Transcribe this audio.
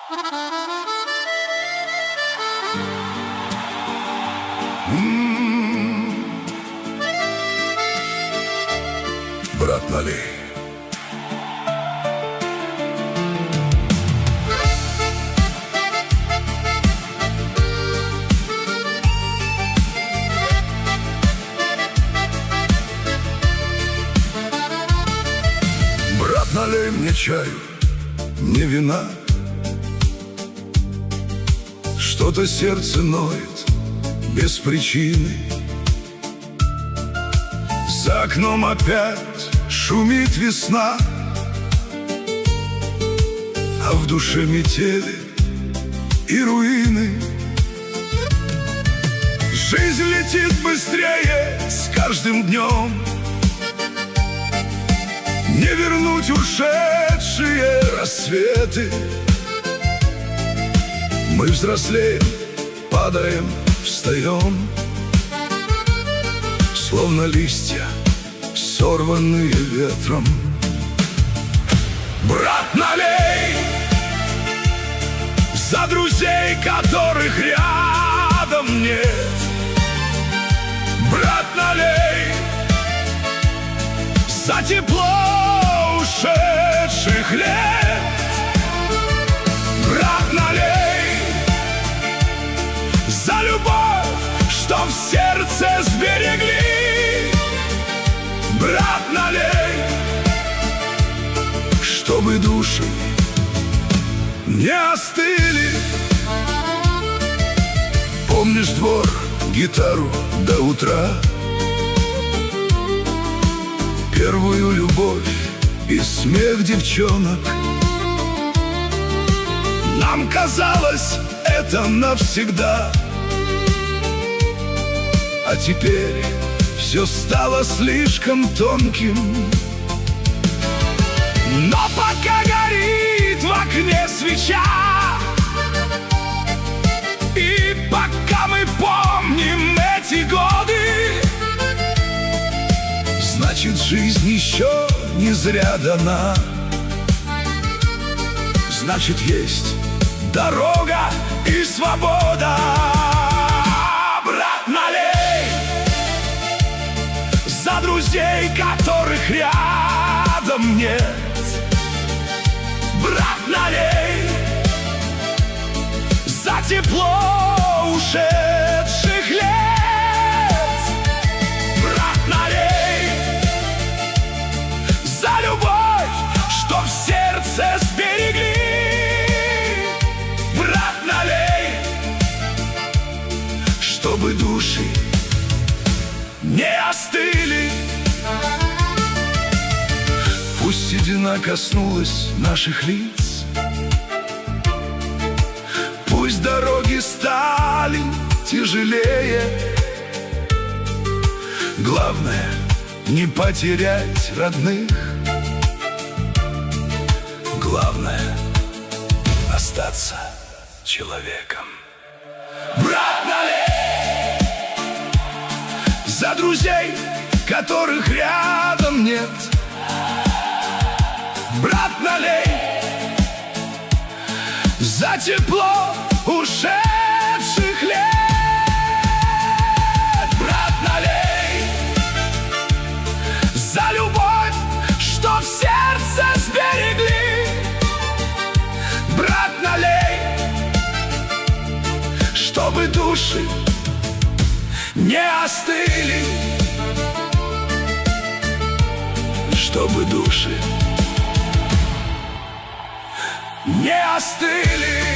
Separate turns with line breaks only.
Брат, налей. Брат, налей мне чаю, не вина. Что-то сердце ноет без причины. За окном опять шумит весна, а в душе метели и руины. Жизнь летит быстрее с каждым днем, не вернуть ушедшие рассветы. Мы взрослеем, падаем, встаем, словно листья, сорванные ветром. Брат, налей за друзей, которых рядом нет. Брат, налей за тепло ушедших лет. Брат, налей за любовь, что в сердце сберегли. Брат, налей, чтобы души не остыли. Помнишь двор, гитару до утра, первую любовь и смех девчонок? Нам казалось, это навсегда, а теперь все стало слишком тонким. Но пока горит в окне свеча, и пока мы помним эти годы, значит, жизнь еще не зря дана. Значит, есть дорога и свобода. Брат, налей за друзей, которых рядом нет. Брат, налей за тепло ушедших лет. Брат, налей за любовь, что в сердце сберегли. Брат, налей, чтобы души не остыли. Пусть седина коснулась наших лиц, пусть дороги стали тяжелее. Главное — не потерять родных. Главное — остаться человеком. Брат, налей за друзей, которых рядом нет. Брат, налей за тепло ушедших лет. Брат, налей за любовь, что в сердце сберегли. Брат, налей, чтобы души не остыли. Чтобы души не остыли.